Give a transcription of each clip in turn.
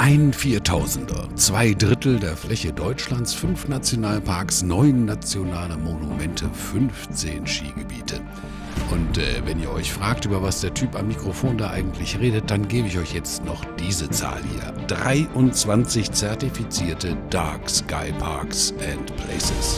Ein Viertausender, 2/3 der Fläche Deutschlands, 5 Nationalparks, 9 nationale Monumente, 15 Skigebiete. Und wenn ihr euch fragt, über was der Typ am Mikrofon da eigentlich redet, dann gebe ich euch jetzt noch diese Zahl hier. 23 zertifizierte Dark Sky Parks and Places.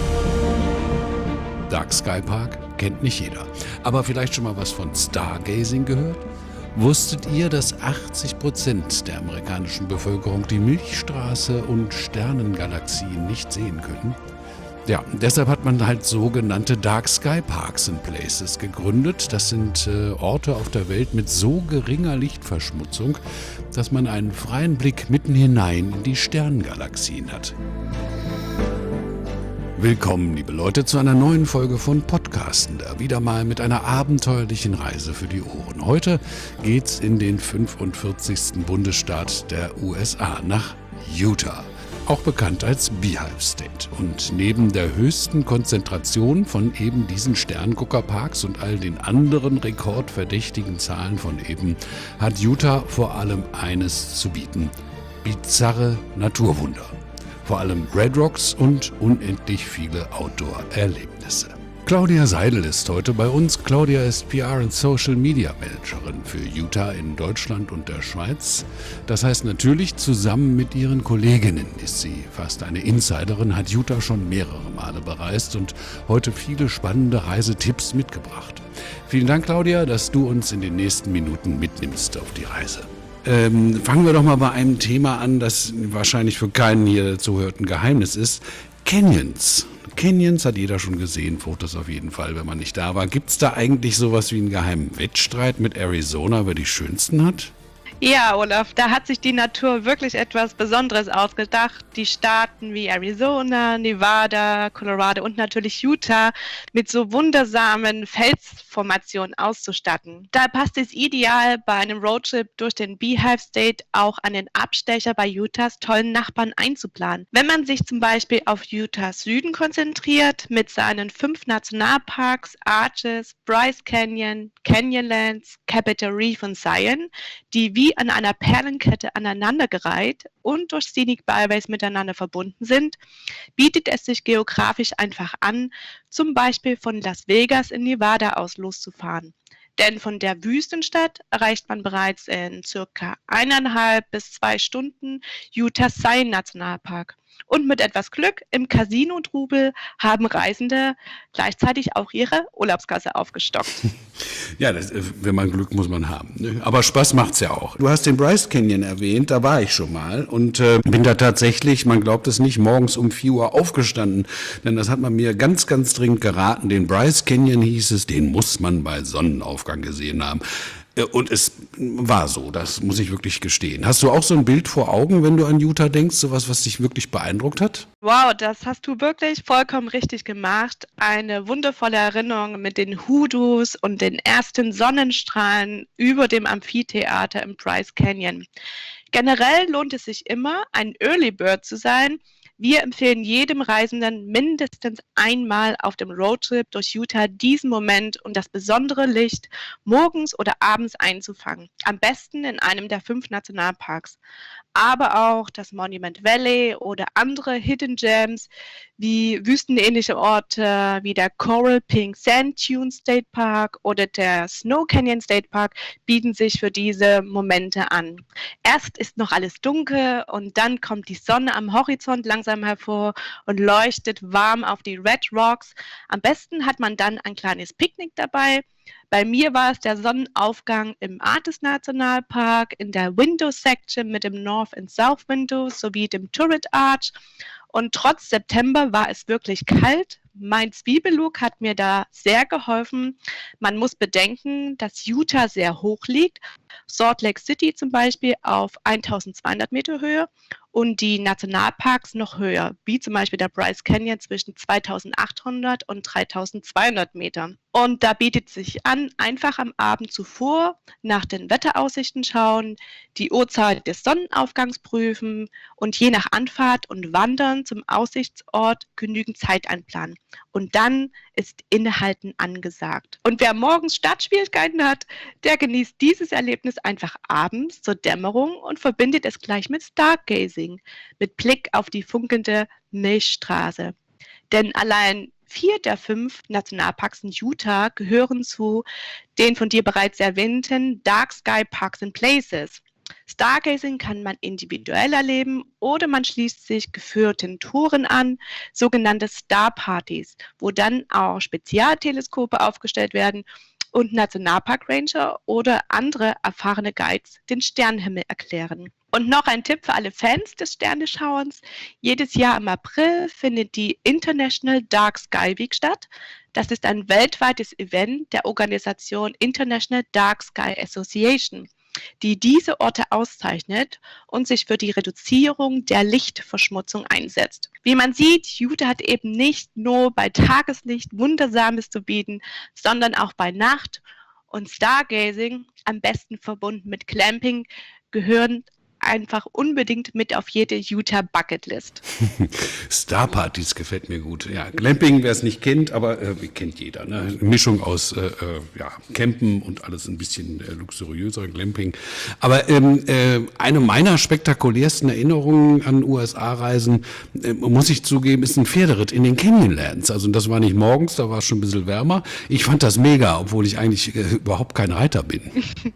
Dark Sky Park kennt nicht jeder. Aber vielleicht schon mal was von Stargazing gehört? Wusstet ihr, dass 80% der amerikanischen Bevölkerung die Milchstraße und Sternengalaxien nicht sehen können? Ja, deshalb hat man halt sogenannte Dark Sky Parks and Places gegründet. Das sind Orte auf der Welt mit so geringer Lichtverschmutzung, dass man einen freien Blick mitten hinein in die Sternengalaxien hat. Willkommen, liebe Leute, zu einer neuen Folge von Podcastender. Wieder mal mit einer abenteuerlichen Reise für die Ohren. Heute geht's in den 45. Bundesstaat der USA, nach Utah. Auch bekannt als Beehive State. Und neben der höchsten Konzentration von eben diesen Sternguckerparks und all den anderen rekordverdächtigen Zahlen von eben, hat Utah vor allem eines zu bieten: bizarre Naturwunder. Vor allem Red Rocks und unendlich viele Outdoor-Erlebnisse. Claudia Seidel ist heute bei uns. Claudia ist PR- und Social Media Managerin für Utah in Deutschland und der Schweiz. Das heißt natürlich, zusammen mit ihren Kolleginnen ist sie fast eine Insiderin, hat Utah schon mehrere Male bereist und heute viele spannende Reisetipps mitgebracht. Vielen Dank, Claudia, dass du uns in den nächsten Minuten mitnimmst auf die Reise. Fangen wir doch mal bei einem Thema an, das wahrscheinlich für keinen hier zuhört ein Geheimnis ist. Canyons. Canyons hat jeder schon gesehen, Fotos auf jeden Fall, wenn man nicht da war. Gibt es da eigentlich sowas wie einen geheimen Wettstreit mit Arizona, wer die schönsten hat? Ja, Olaf, da hat sich die Natur wirklich etwas Besonderes ausgedacht. Die Staaten wie Arizona, Nevada, Colorado und natürlich Utah mit so wundersamen Felsformationen auszustatten. Da passt es ideal, bei einem Roadtrip durch den Beehive State auch an den Abstecher bei Utahs tollen Nachbarn einzuplanen. Wenn man sich zum Beispiel auf Utahs Süden konzentriert, mit seinen 5 Nationalparks, Arches, Bryce Canyon, Canyonlands, Capitol Reef und Zion, die wie an einer Perlenkette aneinandergereiht und durch Scenic Byways miteinander verbunden sind, bietet es sich geografisch einfach an, zum Beispiel von Las Vegas in Nevada aus loszufahren. Denn von der Wüstenstadt erreicht man bereits in circa 1,5 bis 2 Stunden Utahs Zion Nationalpark. Und mit etwas Glück im Casino-Trubel haben Reisende gleichzeitig auch ihre Urlaubskasse aufgestockt. Ja, wenn man Glück muss man haben. Ne? Aber Spaß macht's ja auch. Du hast den Bryce Canyon erwähnt, da war ich schon mal und bin da tatsächlich, man glaubt es nicht, morgens um 4 Uhr aufgestanden. Denn das hat man mir ganz, ganz dringend geraten. Den Bryce Canyon hieß es, den muss man bei Sonnenaufgang gesehen haben. Und es war so, das muss ich wirklich gestehen. Hast du auch so ein Bild vor Augen, wenn du an Utah denkst, sowas, was dich wirklich beeindruckt hat? Wow, das hast du wirklich vollkommen richtig gemacht. Eine wundervolle Erinnerung mit den Hoodoos und den ersten Sonnenstrahlen über dem Amphitheater im Bryce Canyon. Generell lohnt es sich immer, ein Early Bird zu sein. Wir empfehlen jedem Reisenden mindestens einmal auf dem Roadtrip durch Utah diesen Moment und das besondere Licht morgens oder abends einzufangen. Am besten in einem der 5 Nationalparks. Aber auch das Monument Valley oder andere Hidden Gems wie wüstenähnliche Orte wie der Coral Pink Sand Dunes State Park oder der Snow Canyon State Park bieten sich für diese Momente an. Erst ist noch alles dunkel und dann kommt die Sonne am Horizont langsam hervor und leuchtet warm auf die Red Rocks. Am besten hat man dann ein kleines Picknick dabei. Bei mir war es der Sonnenaufgang im Artis Nationalpark, in der Window Section mit dem North and South Window sowie dem Turret Arch. Und trotz September war es wirklich kalt. Mein Zwiebellook hat mir da sehr geholfen. Man muss bedenken, dass Utah sehr hoch liegt. Salt Lake City zum Beispiel auf 1200 Meter Höhe und die Nationalparks noch höher, wie zum Beispiel der Bryce Canyon zwischen 2800 und 3200 Metern. Und da bietet es sich an, einfach am Abend zuvor nach den Wetteraussichten schauen, die Uhrzeit des Sonnenaufgangs prüfen und je nach Anfahrt und Wandern zum Aussichtsort genügend Zeit einplanen. Und dann ist Innehalten angesagt. Und wer morgens Startschwierigkeiten hat, der genießt dieses Erlebnis einfach abends zur Dämmerung und verbindet es gleich mit Stargazing, mit Blick auf die funkelnde Milchstraße. Denn allein 4 der 5 Nationalparks in Utah gehören zu den von dir bereits erwähnten Dark Sky Parks and Places. Stargazing kann man individuell erleben oder man schließt sich geführten Touren an, sogenannte Star-Partys, wo dann auch Spezialteleskope aufgestellt werden und Nationalpark-Ranger oder andere erfahrene Guides den Sternenhimmel erklären. Und noch ein Tipp für alle Fans des Sterneschauens. Jedes Jahr im April findet die International Dark Sky Week statt. Das ist ein weltweites Event der Organisation International Dark Sky Association, die diese Orte auszeichnet und sich für die Reduzierung der Lichtverschmutzung einsetzt. Wie man sieht, Utah hat eben nicht nur bei Tageslicht Wundersames zu bieten, sondern auch bei Nacht. Und Stargazing, am besten verbunden mit Glamping, gehören einfach unbedingt mit auf jede Utah-Bucketlist. Starpartys gefällt mir gut. Ja, Glamping, wer es nicht kennt, aber kennt jeder. Ne? Eine Mischung aus Campen und alles ein bisschen luxuriöser Glamping. Aber eine meiner spektakulärsten Erinnerungen an USA-Reisen, muss ich zugeben, ist ein Pferderitt in den Canyonlands. Also das war nicht morgens, da war es schon ein bisschen wärmer. Ich fand das mega, obwohl ich eigentlich überhaupt kein Reiter bin.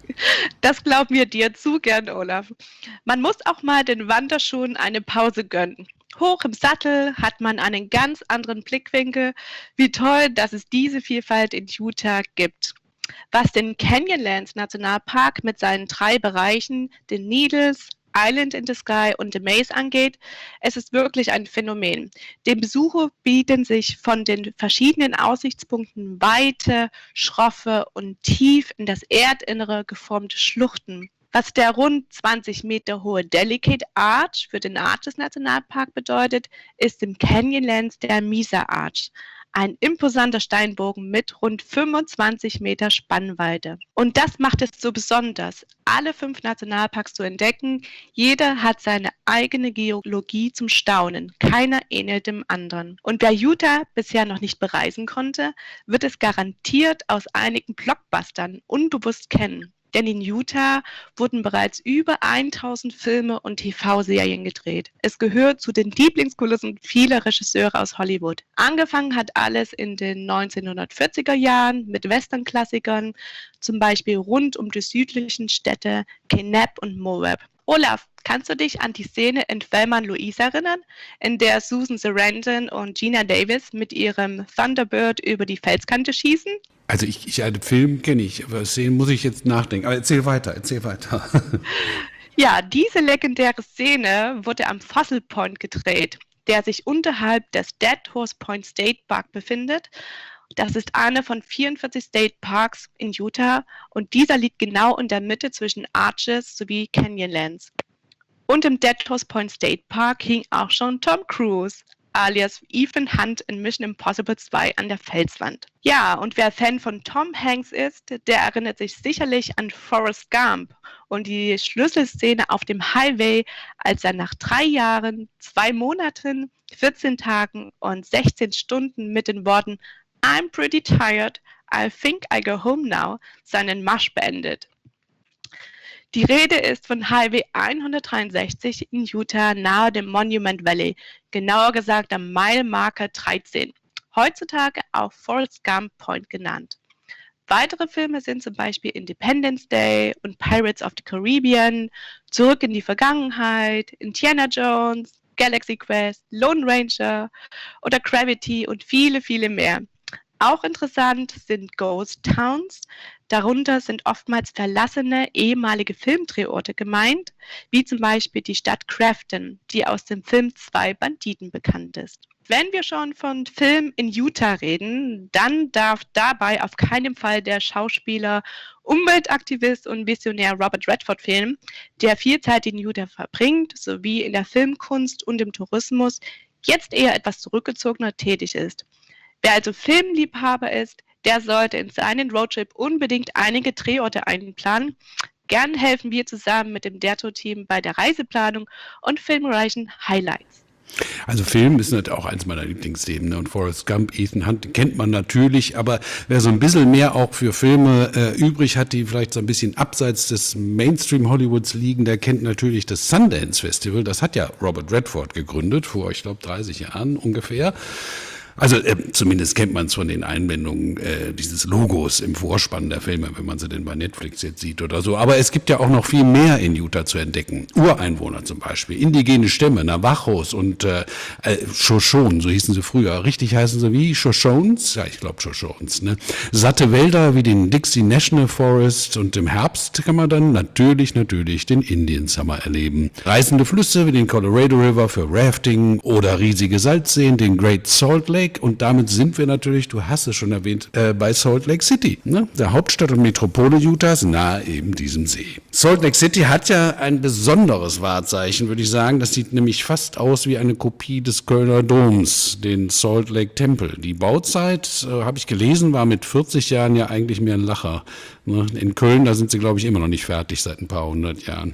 Das glauben wir dir zu gern, Olaf. Man muss auch mal den Wanderschuhen eine Pause gönnen. Hoch im Sattel hat man einen ganz anderen Blickwinkel. Wie toll, dass es diese Vielfalt in Utah gibt. Was den Canyonlands Nationalpark mit seinen 3 Bereichen, den Needles, Island in the Sky und The Maze angeht, es ist wirklich ein Phänomen. Dem Besucher bieten sich von den verschiedenen Aussichtspunkten weite, schroffe und tief in das Erdinnere geformte Schluchten. Was der rund 20 Meter hohe Delicate Arch für den Arches Nationalpark bedeutet, ist im Canyonlands der Mesa Arch. Ein imposanter Steinbogen mit rund 25 Meter Spannweite. Und das macht es so besonders, alle 5 Nationalparks zu entdecken. Jeder hat seine eigene Geologie zum Staunen. Keiner ähnelt dem anderen. Und wer Utah bisher noch nicht bereisen konnte, wird es garantiert aus einigen Blockbustern unbewusst kennen. Denn in Utah wurden bereits über 1000 Filme und TV-Serien gedreht. Es gehört zu den Lieblingskulissen vieler Regisseure aus Hollywood. Angefangen hat alles in den 1940er Jahren mit Western-Klassikern, zum Beispiel rund um die südlichen Städte Kanab und Moab. Olaf, kannst du dich an die Szene in Thelma und Louise erinnern, in der Susan Sarandon und Geena Davis mit ihrem Thunderbird über die Felskante schießen? Also den Film kenne ich, aber Szenen muss ich jetzt nachdenken. Aber erzähl weiter. Ja, diese legendäre Szene wurde am Fossil Point gedreht, der sich unterhalb des Dead Horse Point State Park befindet. Das ist einer von 44 State Parks in Utah und dieser liegt genau in der Mitte zwischen Arches sowie Canyonlands. Und im Dead Horse Point State Park hing auch schon Tom Cruise, alias Ethan Hunt in Mission Impossible 2 an der Felswand. Ja, und wer Fan von Tom Hanks ist, der erinnert sich sicherlich an Forrest Gump und die Schlüsselszene auf dem Highway, als er nach 3 Jahren, 2 Monaten, 14 Tagen und 16 Stunden mit den Worten "I'm pretty tired, I think I go home now" seinen Marsch beendet. Die Rede ist von Highway 163 in Utah nahe dem Monument Valley, genauer gesagt am Meilenmarker 13, heutzutage auch Forrest Gump Point genannt. Weitere Filme sind zum Beispiel Independence Day und Pirates of the Caribbean, Zurück in die Vergangenheit, Indiana Jones, Galaxy Quest, Lone Ranger oder Gravity und viele, viele mehr. Auch interessant sind Ghost Towns. Darunter sind oftmals verlassene ehemalige Filmdrehorte gemeint, wie zum Beispiel die Stadt Grafton, die aus dem Film 2 Banditen bekannt ist. Wenn wir schon von Film in Utah reden, dann darf dabei auf keinen Fall der Schauspieler, Umweltaktivist und Visionär Robert Redford fehlen, der viel Zeit in Utah verbringt, sowie in der Filmkunst und im Tourismus jetzt eher etwas zurückgezogener tätig ist. Wer also Filmliebhaber ist, der sollte in seinen Roadtrip unbedingt einige Drehorte einplanen. Gern helfen wir zusammen mit dem DERTO-Team bei der Reiseplanung und filmreichen Highlights. Also Film ist natürlich auch eins meiner Lieblingsthemen, ne? Und Forrest Gump, Ethan Hunt kennt man natürlich, aber wer so ein bisschen mehr auch für Filme übrig hat, die vielleicht so ein bisschen abseits des Mainstream-Hollywoods liegen, der kennt natürlich das Sundance Festival. Das hat ja Robert Redford gegründet, vor, ich glaube, 30 Jahren ungefähr. Also zumindest kennt man es von den Einblendungen dieses Logos im Vorspann der Filme, wenn man sie denn bei Netflix jetzt sieht oder so. Aber es gibt ja auch noch viel mehr in Utah zu entdecken. Ureinwohner zum Beispiel, indigene Stämme, Navajos und Shoshones, so hießen sie früher. Richtig heißen sie wie? Shoshones? Ja, ich glaube Shoshones. Ne? Satte Wälder wie den Dixie National Forest und im Herbst kann man dann natürlich den Indian Summer erleben. Reißende Flüsse wie den Colorado River für Rafting oder riesige Salzseen, den Great Salt Lake. Und damit sind wir natürlich, du hast es schon erwähnt, bei Salt Lake City, ne? Der Hauptstadt und Metropole Utahs, nahe eben diesem See. Salt Lake City hat ja ein besonderes Wahrzeichen, würde ich sagen. Das sieht nämlich fast aus wie eine Kopie des Kölner Doms, den Salt Lake Tempel. Die Bauzeit, habe ich gelesen, war mit 40 Jahren ja eigentlich mehr ein Lacher. Ne? In Köln, da sind sie, glaube ich, immer noch nicht fertig seit ein paar hundert Jahren.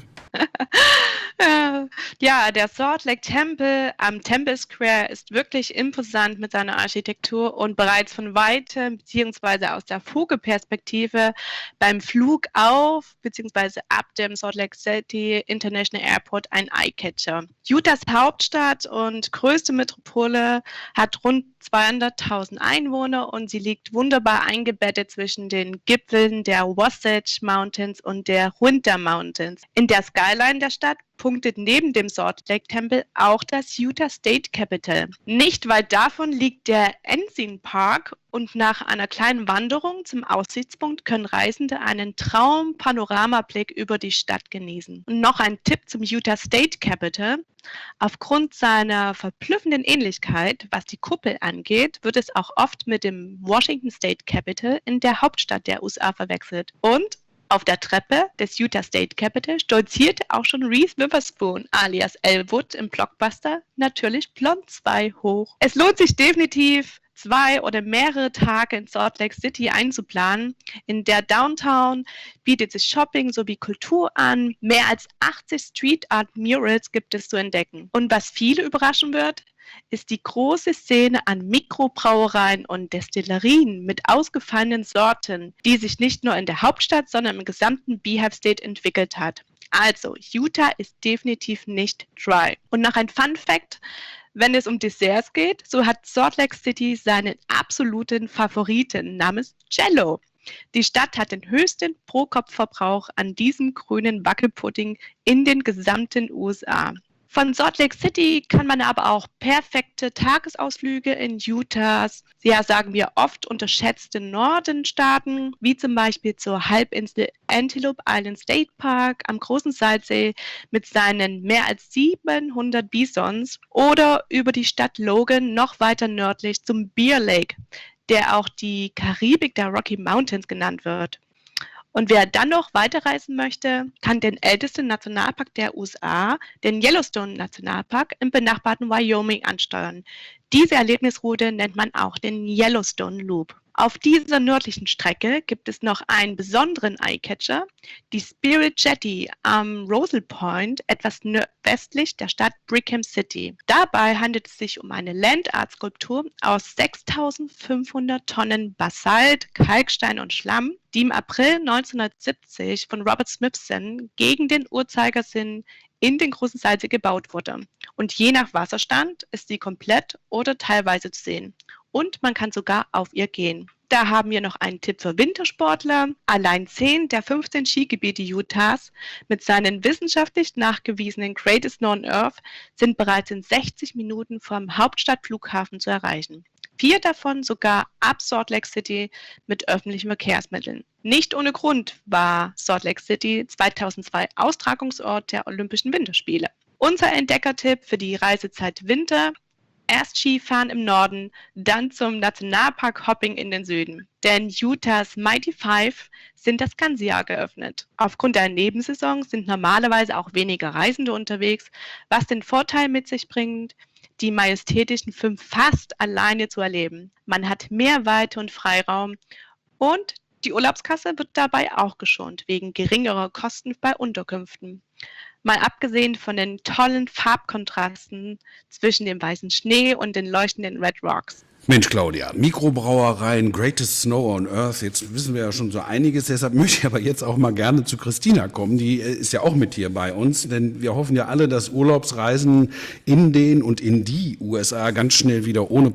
Ja, der Salt Lake Temple am Temple Square ist wirklich imposant mit seiner Architektur und bereits von weitem bzw. aus der Vogelperspektive beim Flug auf bzw. ab dem Salt Lake City International Airport ein Eyecatcher. Utahs Hauptstadt und größte Metropole hat rund 200.000 Einwohner und sie liegt wunderbar eingebettet zwischen den Gipfeln der Wasatch Mountains und der Winter Mountains. In der Skyline der Stadt punktet neben dem Salt Lake Tempel auch das Utah State Capitol. Nicht weit davon liegt der Ensign Park und nach einer kleinen Wanderung zum Aussichtspunkt können Reisende einen Traum-Panoramablick über die Stadt genießen. Und noch ein Tipp zum Utah State Capitol. Aufgrund seiner verblüffenden Ähnlichkeit, was die Kuppel angeht, wird es auch oft mit dem Washington State Capitol in der Hauptstadt der USA verwechselt. Und auf der Treppe des Utah State Capitol stolzierte auch schon Reese Witherspoon alias Elwood im Blockbuster natürlich Blond 2 hoch. Es lohnt sich definitiv, 2 oder mehrere Tage in Salt Lake City einzuplanen. In der Downtown bietet sich Shopping sowie Kultur an. Mehr als 80 Street Art Murals gibt es zu entdecken. Und was viele überraschen wird, ist die große Szene an Mikrobrauereien und Destillerien mit ausgefallenen Sorten, die sich nicht nur in der Hauptstadt, sondern im gesamten Beehive State entwickelt hat. Also, Utah ist definitiv nicht dry. Und noch ein Fun Fact: Wenn es um Desserts geht, so hat Salt Lake City seinen absoluten Favoriten namens Jello. Die Stadt hat den höchsten Pro-Kopf-Verbrauch an diesem grünen Wackelpudding in den gesamten USA. Von Salt Lake City kann man aber auch perfekte Tagesausflüge in Utahs, ja sagen wir oft unterschätzte Norden starten, wie zum Beispiel zur Halbinsel Antelope Island State Park am großen Salzsee mit seinen mehr als 700 Bisons oder über die Stadt Logan noch weiter nördlich zum Bear Lake, der auch die Karibik der Rocky Mountains genannt wird. Und wer dann noch weiterreisen möchte, kann den ältesten Nationalpark der USA, den Yellowstone Nationalpark im benachbarten Wyoming ansteuern. Diese Erlebnisroute nennt man auch den Yellowstone Loop. Auf dieser nördlichen Strecke gibt es noch einen besonderen Eyecatcher, die Spirit Jetty am Rosal Point, etwas westlich der Stadt Brigham City. Dabei handelt es sich um eine Land-Art-Skulptur aus 6.500 Tonnen Basalt, Kalkstein und Schlamm, die im April 1970 von Robert Smithson gegen den Uhrzeigersinn in den großen Salzsee gebaut wurde. Und je nach Wasserstand ist sie komplett oder teilweise zu sehen. Und man kann sogar auf ihr gehen. Da haben wir noch einen Tipp für Wintersportler. Allein 10 der 15 Skigebiete Utahs mit seinen wissenschaftlich nachgewiesenen Greatest Known Earth sind bereits in 60 Minuten vom Hauptstadtflughafen zu erreichen. 4 davon sogar ab Salt Lake City mit öffentlichen Verkehrsmitteln. Nicht ohne Grund war Salt Lake City 2002 Austragungsort der Olympischen Winterspiele. Unser Entdeckertipp für die Reisezeit Winter: erst Skifahren im Norden, dann zum Nationalpark-Hopping in den Süden. Denn Utahs Mighty Five sind das ganze Jahr geöffnet. Aufgrund der Nebensaison sind normalerweise auch weniger Reisende unterwegs, was den Vorteil mit sich bringt, die majestätischen 5 fast alleine zu erleben. Man hat mehr Weite und Freiraum und die Urlaubskasse wird dabei auch geschont, wegen geringerer Kosten bei Unterkünften. Mal abgesehen von den tollen Farbkontrasten zwischen dem weißen Schnee und den leuchtenden Red Rocks. Mensch, Claudia, Mikrobrauereien, Greatest Snow on Earth, jetzt wissen wir ja schon so einiges, deshalb möchte ich aber jetzt auch mal gerne zu Christina kommen, die ist ja auch mit hier bei uns, denn wir hoffen ja alle, dass Urlaubsreisen in den und in die USA ganz schnell wieder ohne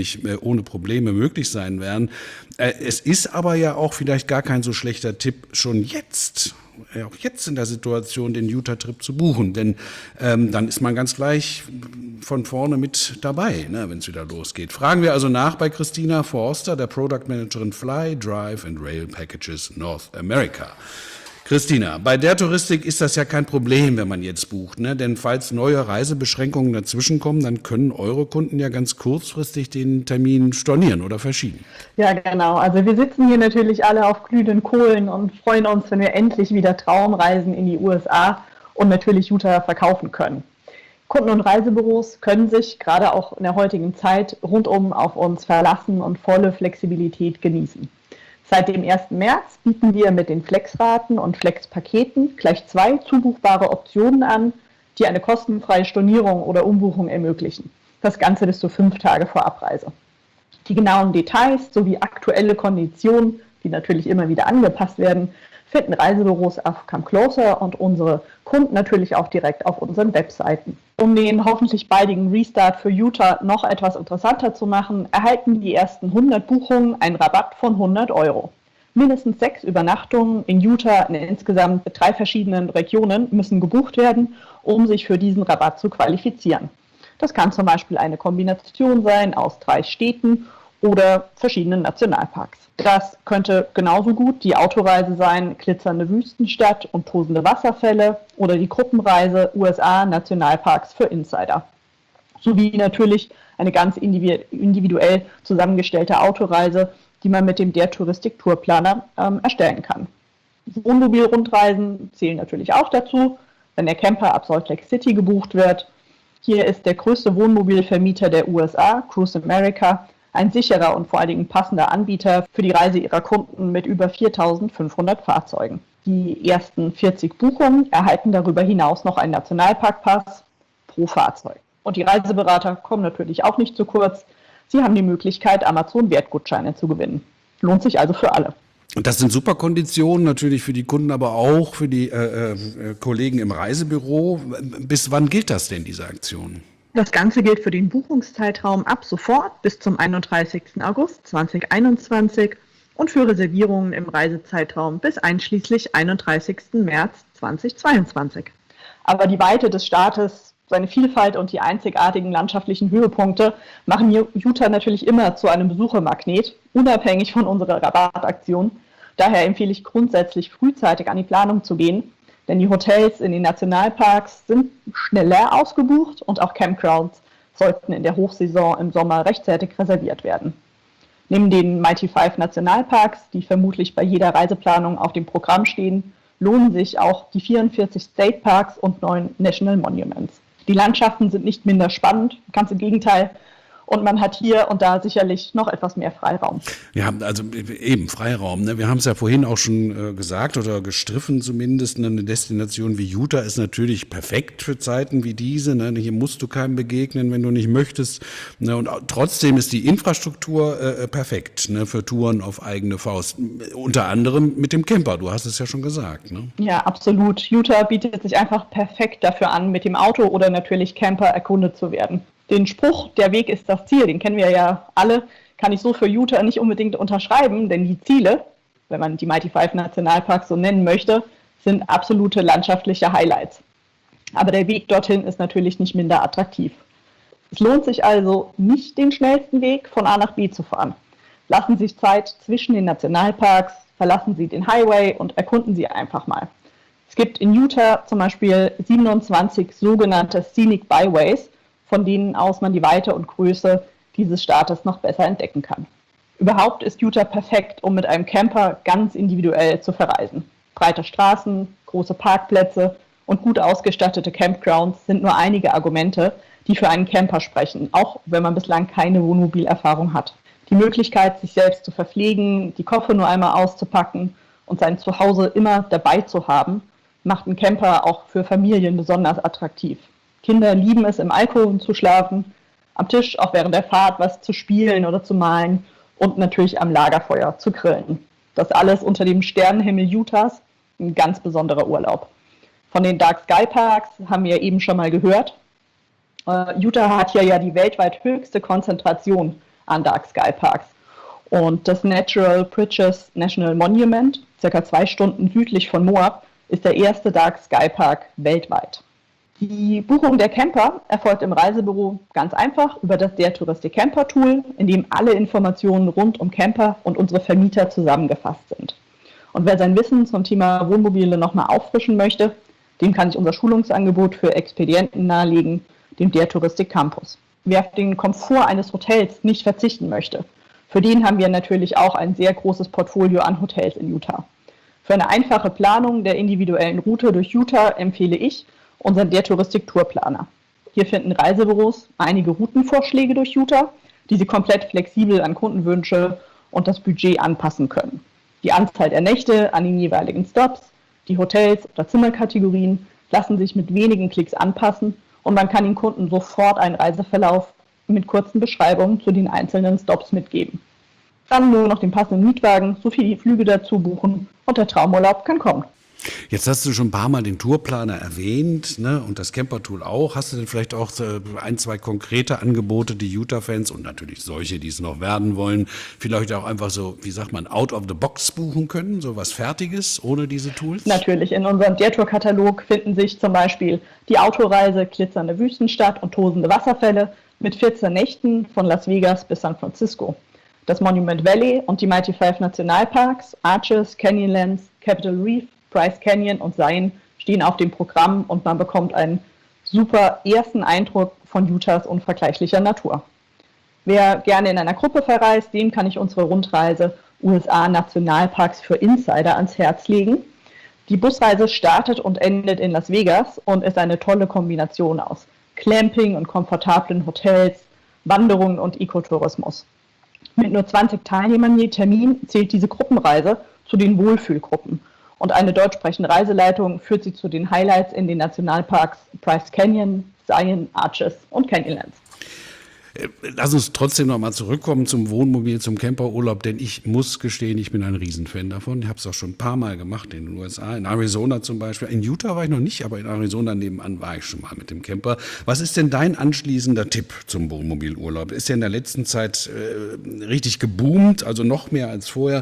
Probleme möglich sein werden. Es ist aber ja auch vielleicht gar kein so schlechter Tipp, schon jetzt, auch jetzt in der Situation, den Utah-Trip zu buchen, denn dann ist man ganz gleich von vorne mit dabei, ne, wenn es wieder losgeht. Fragen wir also nach bei Christina Forster, der Product Managerin Fly, Drive and Rail Packages North America. Christina, bei der Touristik ist das ja kein Problem, wenn man jetzt bucht, ne? Denn falls neue Reisebeschränkungen dazwischenkommen, dann können eure Kunden ja ganz kurzfristig den Termin stornieren oder verschieben. Ja, genau. Also wir sitzen hier natürlich alle auf glühenden Kohlen und freuen uns, wenn wir endlich wieder Traumreisen in die USA und natürlich Utah verkaufen können. Kunden und Reisebüros können sich gerade auch in der heutigen Zeit rundum auf uns verlassen und volle Flexibilität genießen. Seit dem 1. März bieten wir mit den Flexraten und Flexpaketen gleich 2 zubuchbare Optionen an, die eine kostenfreie Stornierung oder Umbuchung ermöglichen. Das Ganze bis zu 5 Tage vor Abreise. Die genauen Details sowie aktuelle Konditionen, die natürlich immer wieder angepasst werden, finden Reisebüros auf Come Closer und unsere Kunden natürlich auch direkt auf unseren Webseiten. Um den hoffentlich baldigen Restart für Utah noch etwas interessanter zu machen, erhalten die ersten 100 Buchungen einen Rabatt von 100 €. Mindestens 6 Übernachtungen in Utah in insgesamt 3 verschiedenen Regionen müssen gebucht werden, um sich für diesen Rabatt zu qualifizieren. Das kann zum Beispiel eine Kombination sein aus 3 Städten oder verschiedenen Nationalparks. Das könnte genauso gut die Autoreise sein, glitzernde Wüstenstadt und tosende Wasserfälle oder die Gruppenreise USA Nationalparks für Insider. Sowie natürlich eine ganz individuell zusammengestellte Autoreise, die man mit dem Der Touristik Tourplaner erstellen kann. Wohnmobil-Rundreisen zählen natürlich auch dazu, wenn der Camper ab Salt Lake City gebucht wird. Hier ist der größte Wohnmobilvermieter der USA, Cruise America, ein sicherer und vor allen Dingen passender Anbieter für die Reise ihrer Kunden mit über 4.500 Fahrzeugen. Die ersten 40 Buchungen erhalten darüber hinaus noch einen Nationalparkpass pro Fahrzeug. Und die Reiseberater kommen natürlich auch nicht zu kurz. Sie haben die Möglichkeit, Amazon-Wertgutscheine zu gewinnen. Lohnt sich also für alle. Und das sind super Konditionen, natürlich für die Kunden, aber auch für die Kollegen im Reisebüro. Bis wann gilt das denn, diese Aktion? Das Ganze gilt für den Buchungszeitraum ab sofort bis zum 31. August 2021 und für Reservierungen im Reisezeitraum bis einschließlich 31. März 2022. Aber die Weite des Staates, seine Vielfalt und die einzigartigen landschaftlichen Höhepunkte machen Utah natürlich immer zu einem Besuchermagnet, unabhängig von unserer Rabattaktion. Daher empfehle ich grundsätzlich frühzeitig an die Planung zu gehen, denn die Hotels in den Nationalparks sind schneller ausgebucht und auch Campgrounds sollten in der Hochsaison im Sommer rechtzeitig reserviert werden. Neben den Mighty Five Nationalparks, die vermutlich bei jeder Reiseplanung auf dem Programm stehen, lohnen sich auch die 44 State Parks und 9 National Monuments. Die Landschaften sind nicht minder spannend, ganz im Gegenteil. Und man hat hier und da sicherlich noch etwas mehr Freiraum. Ja, also eben Freiraum. Ne? Wir haben es ja vorhin auch schon gesagt oder gestriffen zumindest. Eine Destination wie Utah ist natürlich perfekt für Zeiten wie diese. Ne? Hier musst du keinem begegnen, wenn du nicht möchtest. Ne? Und trotzdem ist die Infrastruktur perfekt, ne? Für Touren auf eigene Faust. Unter anderem mit dem Camper, du hast es ja schon gesagt. Ne? Ja, absolut. Utah bietet sich einfach perfekt dafür an, mit dem Auto oder natürlich Camper erkundet zu werden. Den Spruch, der Weg ist das Ziel, den kennen wir ja alle, kann ich so für Utah nicht unbedingt unterschreiben, denn die Ziele, wenn man die Mighty Five Nationalparks so nennen möchte, sind absolute landschaftliche Highlights. Aber der Weg dorthin ist natürlich nicht minder attraktiv. Es lohnt sich also nicht, den schnellsten Weg von A nach B zu fahren. Lassen Sie sich Zeit zwischen den Nationalparks, verlassen Sie den Highway und erkunden Sie einfach mal. Es gibt in Utah zum Beispiel 27 sogenannte Scenic Byways, von denen aus man die Weite und Größe dieses Staates noch besser entdecken kann. Überhaupt ist Utah perfekt, um mit einem Camper ganz individuell zu verreisen. Breite Straßen, große Parkplätze und gut ausgestattete Campgrounds sind nur einige Argumente, die für einen Camper sprechen, auch wenn man bislang keine Wohnmobilerfahrung hat. Die Möglichkeit, sich selbst zu verpflegen, die Koffer nur einmal auszupacken und sein Zuhause immer dabei zu haben, macht einen Camper auch für Familien besonders attraktiv. Kinder lieben es, im Alkohol zu schlafen, am Tisch auch während der Fahrt was zu spielen oder zu malen und natürlich am Lagerfeuer zu grillen. Das alles unter dem Sternenhimmel Utahs, ein ganz besonderer Urlaub. Von den Dark Sky Parks haben wir eben schon mal gehört. Utah hat hier ja die weltweit höchste Konzentration an Dark Sky Parks. Und das Natural Bridges National Monument, circa 2 Stunden südlich von Moab, ist der erste Dark Sky Park weltweit. Die Buchung der Camper erfolgt im Reisebüro ganz einfach über das Der Touristik Camper Tool, in dem alle Informationen rund um Camper und unsere Vermieter zusammengefasst sind. Und wer sein Wissen zum Thema Wohnmobile nochmal auffrischen möchte, dem kann ich unser Schulungsangebot für Expedienten nahelegen, dem Der Touristik Campus. Wer auf den Komfort eines Hotels nicht verzichten möchte, für den haben wir natürlich auch ein sehr großes Portfolio an Hotels in Utah. Für eine einfache Planung der individuellen Route durch Utah empfehle ich unseren Der Touristik Tourplaner. Hier finden Reisebüros einige Routenvorschläge durch Utah, die sie komplett flexibel an Kundenwünsche und das Budget anpassen können. Die Anzahl der Nächte an den jeweiligen Stops, die Hotels oder Zimmerkategorien lassen sich mit wenigen Klicks anpassen und man kann den Kunden sofort einen Reiseverlauf mit kurzen Beschreibungen zu den einzelnen Stops mitgeben. Dann nur noch den passenden Mietwagen sowie die Flüge dazu buchen und der Traumurlaub kann kommen. Jetzt hast du schon ein paar Mal den Tourplaner erwähnt, ne, und das Camper-Tool auch. Hast du denn vielleicht auch 1, 2 konkrete Angebote, die Utah-Fans und natürlich solche, die es noch werden wollen, vielleicht auch einfach so, wie sagt man, out of the box buchen können, so was Fertiges ohne diese Tools? Natürlich, in unserem Der Tour-Katalog finden sich zum Beispiel die Autoreise Glitzernde Wüstenstadt und tosende Wasserfälle mit 14 Nächten von Las Vegas bis San Francisco. Das Monument Valley und die Mighty Five Nationalparks, Arches, Canyonlands, Capitol Reef, Bryce Canyon und Zion stehen auf dem Programm und man bekommt einen super ersten Eindruck von Utahs unvergleichlicher Natur. Wer gerne in einer Gruppe verreist, dem kann ich unsere Rundreise USA Nationalparks für Insider ans Herz legen. Die Busreise startet und endet in Las Vegas und ist eine tolle Kombination aus Clamping und komfortablen Hotels, Wanderungen und Ecotourismus. Mit nur 20 Teilnehmern je Termin zählt diese Gruppenreise zu den Wohlfühlgruppen. Und eine deutschsprechende Reiseleitung führt sie zu den Highlights in den Nationalparks Bryce Canyon, Zion, Arches und Canyonlands. Lass uns trotzdem nochmal zurückkommen zum Wohnmobil, zum Camperurlaub, denn ich muss gestehen, ich bin ein Riesenfan davon. Ich habe es auch schon ein paar Mal gemacht in den USA, in Arizona zum Beispiel. In Utah war ich noch nicht, aber in Arizona nebenan war ich schon mal mit dem Camper. Was ist denn dein anschließender Tipp zum Wohnmobilurlaub? Ist ja in der letzten Zeit richtig geboomt, also noch mehr als vorher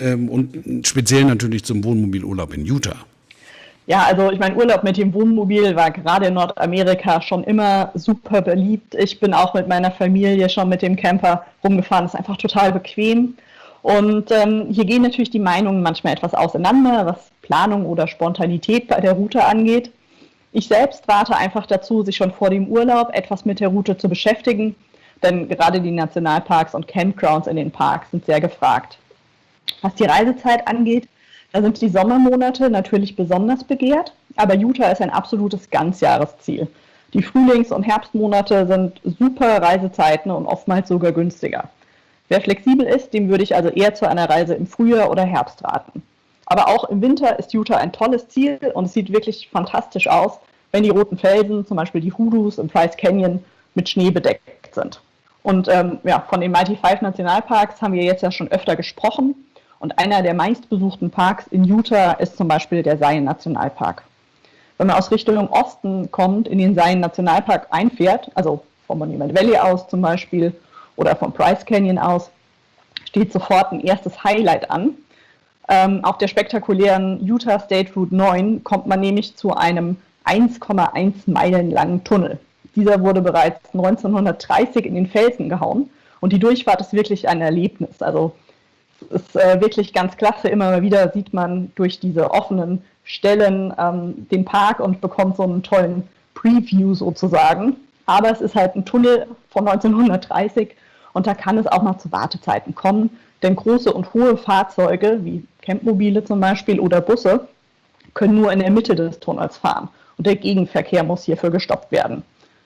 und speziell natürlich zum Wohnmobilurlaub in Utah. Ja, also ich meine, Urlaub mit dem Wohnmobil war gerade in Nordamerika schon immer super beliebt. Ich bin auch mit meiner Familie schon mit dem Camper rumgefahren. Das ist einfach total bequem. Und hier gehen natürlich die Meinungen manchmal etwas auseinander, was Planung oder Spontanität bei der Route angeht. Ich selbst rate einfach dazu, sich schon vor dem Urlaub etwas mit der Route zu beschäftigen, denn gerade die Nationalparks und Campgrounds in den Parks sind sehr gefragt. Was die Reisezeit angeht, da sind die Sommermonate natürlich besonders begehrt, aber Utah ist ein absolutes Ganzjahresziel. Die Frühlings- und Herbstmonate sind super Reisezeiten und oftmals sogar günstiger. Wer flexibel ist, dem würde ich also eher zu einer Reise im Frühjahr oder Herbst raten. Aber auch im Winter ist Utah ein tolles Ziel und es sieht wirklich fantastisch aus, wenn die roten Felsen, zum Beispiel die Hoodoos im Bryce Canyon, mit Schnee bedeckt sind. Und von den Mighty Five Nationalparks haben wir jetzt ja schon öfter gesprochen. Und einer der meistbesuchten Parks in Utah ist zum Beispiel der Zion Nationalpark. Wenn man aus Richtung Osten kommt, in den Zion Nationalpark einfährt, also vom Monument Valley aus zum Beispiel oder vom Bryce Canyon aus, steht sofort ein erstes Highlight an. Auf der spektakulären Utah State Route 9 kommt man nämlich zu einem 1,1 Meilen langen Tunnel. Dieser wurde bereits 1930 in den Felsen gehauen und die Durchfahrt ist wirklich ein Erlebnis. Also es ist wirklich ganz klasse. Immer mal wieder sieht man durch diese offenen Stellen den Park und bekommt so einen tollen Preview sozusagen. Aber es ist halt ein Tunnel von 1930 und da kann es auch mal zu Wartezeiten kommen. Denn große und hohe Fahrzeuge, wie Campmobile zum Beispiel oder Busse, können nur in der Mitte des Tunnels fahren. Und der Gegenverkehr muss hierfür gestoppt werden.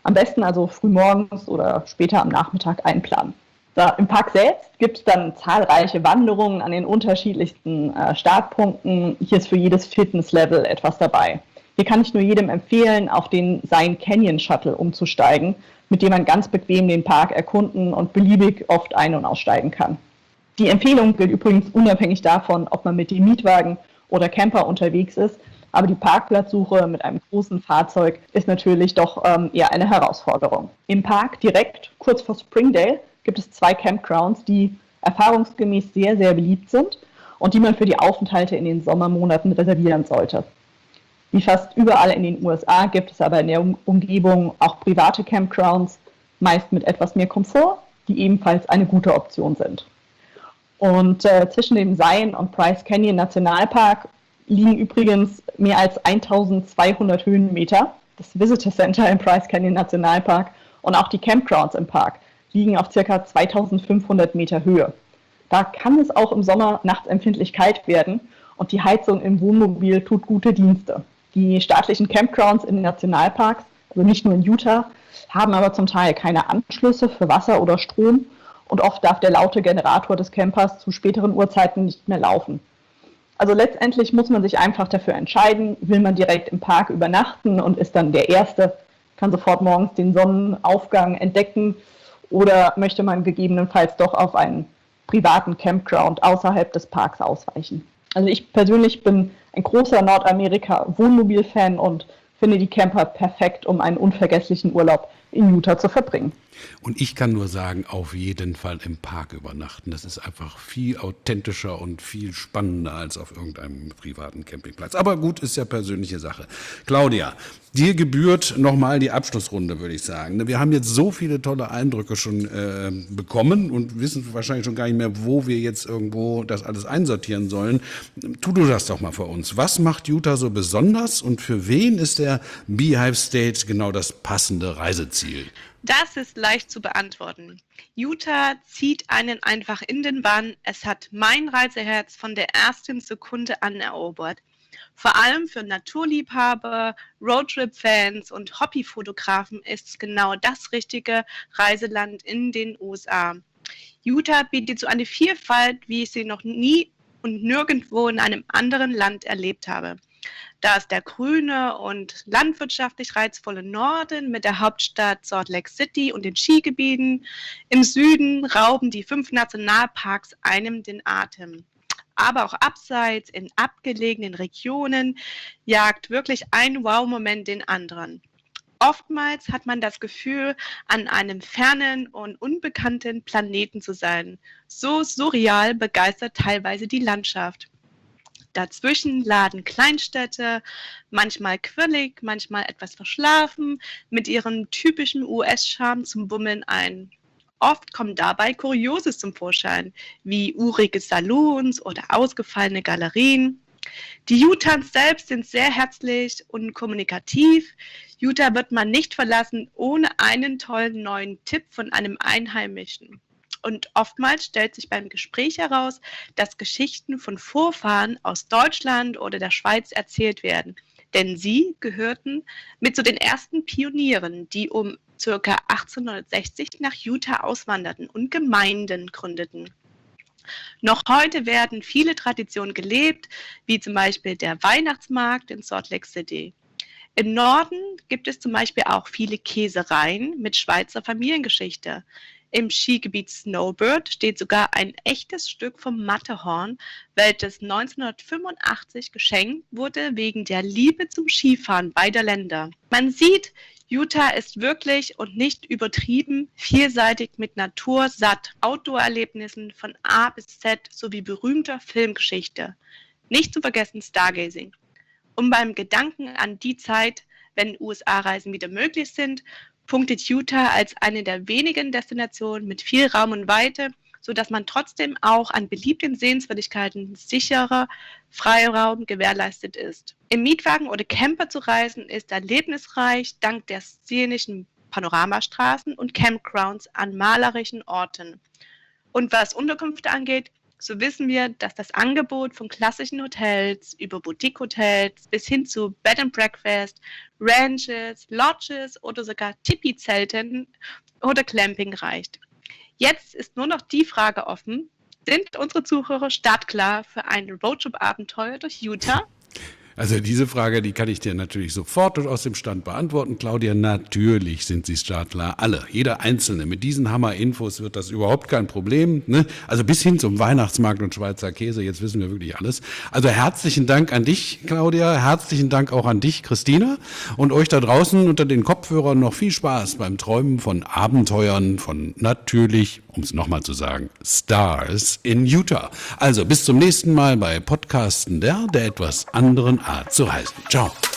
Am besten also frühmorgens oder später am Nachmittag einplanen. Da, im Park selbst gibt es dann zahlreiche Wanderungen an den unterschiedlichsten Startpunkten. Hier ist für jedes Fitnesslevel etwas dabei. Hier kann ich nur jedem empfehlen, auf den Zion Canyon Shuttle umzusteigen, mit dem man ganz bequem den Park erkunden und beliebig oft ein- und aussteigen kann. Die Empfehlung gilt übrigens unabhängig davon, ob man mit dem Mietwagen oder Camper unterwegs ist, aber die Parkplatzsuche mit einem großen Fahrzeug ist natürlich doch eher eine Herausforderung. Im Park direkt kurz vor Springdale gibt es 2 Campgrounds, die erfahrungsgemäß sehr, sehr beliebt sind und die man für die Aufenthalte in den Sommermonaten reservieren sollte. Wie fast überall in den USA gibt es aber in der Umgebung auch private Campgrounds, meist mit etwas mehr Komfort, die ebenfalls eine gute Option sind. Und zwischen dem Zion und Bryce Canyon Nationalpark liegen übrigens mehr als 1200 Höhenmeter. Das Visitor Center im Bryce Canyon Nationalpark und auch die Campgrounds im Park liegen auf ca. 2500 Meter Höhe. Da kann es auch im Sommer nachts empfindlich kalt werden und die Heizung im Wohnmobil tut gute Dienste. Die staatlichen Campgrounds in den Nationalparks, also nicht nur in Utah, haben aber zum Teil keine Anschlüsse für Wasser oder Strom und oft darf der laute Generator des Campers zu späteren Uhrzeiten nicht mehr laufen. Also letztendlich muss man sich einfach dafür entscheiden, will man direkt im Park übernachten und ist dann der Erste, kann sofort morgens den Sonnenaufgang entdecken oder möchte man gegebenenfalls doch auf einen privaten Campground außerhalb des Parks ausweichen. Also ich persönlich bin ein großer Nordamerika-Wohnmobil-Fan und finde die Camper perfekt, um einen unvergesslichen Urlaub in Utah zu verbringen. Und ich kann nur sagen, auf jeden Fall im Park übernachten. Das ist einfach viel authentischer und viel spannender als auf irgendeinem privaten Campingplatz. Aber gut, ist ja persönliche Sache. Claudia, dir gebührt nochmal die Abschlussrunde, würde ich sagen. Wir haben jetzt so viele tolle Eindrücke schon bekommen und wissen wahrscheinlich schon gar nicht mehr, wo wir jetzt irgendwo das alles einsortieren sollen. Tu du das doch mal für uns. Was macht Utah so besonders und für wen ist der Beehive State genau das passende Reiseziel? Das ist leicht zu beantworten. Utah zieht einen einfach in den Bann. Es hat mein Reiseherz von der ersten Sekunde an erobert. Vor allem für Naturliebhaber, Roadtrip-Fans und Hobbyfotografen ist es genau das richtige Reiseland in den USA. Utah bietet so eine Vielfalt, wie ich sie noch nie und nirgendwo in einem anderen Land erlebt habe. Da ist der grüne und landwirtschaftlich reizvolle Norden mit der Hauptstadt Salt Lake City und den Skigebieten. Im Süden rauben die 5 Nationalparks einem den Atem. Aber auch abseits in abgelegenen Regionen jagt wirklich ein Wow-Moment den anderen. Oftmals hat man das Gefühl, an einem fernen und unbekannten Planeten zu sein. So surreal begeistert teilweise die Landschaft. Dazwischen laden Kleinstädte, manchmal quirlig, manchmal etwas verschlafen, mit ihrem typischen US-Charme zum Bummeln ein. Oft kommt dabei Kurioses zum Vorschein, wie urige Salons oder ausgefallene Galerien. Die Utahns selbst sind sehr herzlich und kommunikativ. Utah wird man nicht verlassen ohne einen tollen neuen Tipp von einem Einheimischen. Und oftmals stellt sich beim Gespräch heraus, dass Geschichten von Vorfahren aus Deutschland oder der Schweiz erzählt werden. Denn sie gehörten mit zu den ersten Pionieren, die um ca. 1860 nach Utah auswanderten und Gemeinden gründeten. Noch heute werden viele Traditionen gelebt, wie zum Beispiel der Weihnachtsmarkt in Salt Lake City. Im Norden gibt es zum Beispiel auch viele Käsereien mit Schweizer Familiengeschichte. Im Skigebiet Snowbird steht sogar ein echtes Stück vom Matterhorn, welches 1985 geschenkt wurde wegen der Liebe zum Skifahren beider Länder. Man sieht, Utah ist wirklich und nicht übertrieben vielseitig mit Natur satt, Outdoor-Erlebnissen von A bis Z sowie berühmter Filmgeschichte. Nicht zu vergessen Stargazing. Und beim Gedanken an die Zeit, wenn USA-Reisen wieder möglich sind, punktet Utah als eine der wenigen Destinationen mit viel Raum und Weite, sodass man trotzdem auch an beliebten Sehenswürdigkeiten sicherer Freiraum gewährleistet ist. Im Mietwagen oder Camper zu reisen ist erlebnisreich dank der szenischen Panoramastraßen und Campgrounds an malerischen Orten. Und was Unterkünfte angeht, so wissen wir, dass das Angebot von klassischen Hotels über Boutique-Hotels bis hin zu Bed and Breakfast, Ranches, Lodges oder sogar Tipi-Zelten oder Clamping reicht. Jetzt ist nur noch die Frage offen, sind unsere Zuhörer startklar für ein Roadtrip-Abenteuer durch Utah? Also diese Frage, die kann ich dir natürlich sofort und aus dem Stand beantworten, Claudia. Natürlich sind sie startklar, alle, jeder Einzelne. Mit diesen Hammer-Infos wird das überhaupt kein Problem, ne? Also bis hin zum Weihnachtsmarkt und Schweizer Käse, jetzt wissen wir wirklich alles. Also herzlichen Dank an dich, Claudia, herzlichen Dank auch an dich, Christina, und euch da draußen unter den Kopfhörern noch viel Spaß beim Träumen von Abenteuern, von natürlich, um es nochmal zu sagen, Stars in Utah. Also bis zum nächsten Mal bei Podcasten der etwas anderen Art zu reisen. Ciao.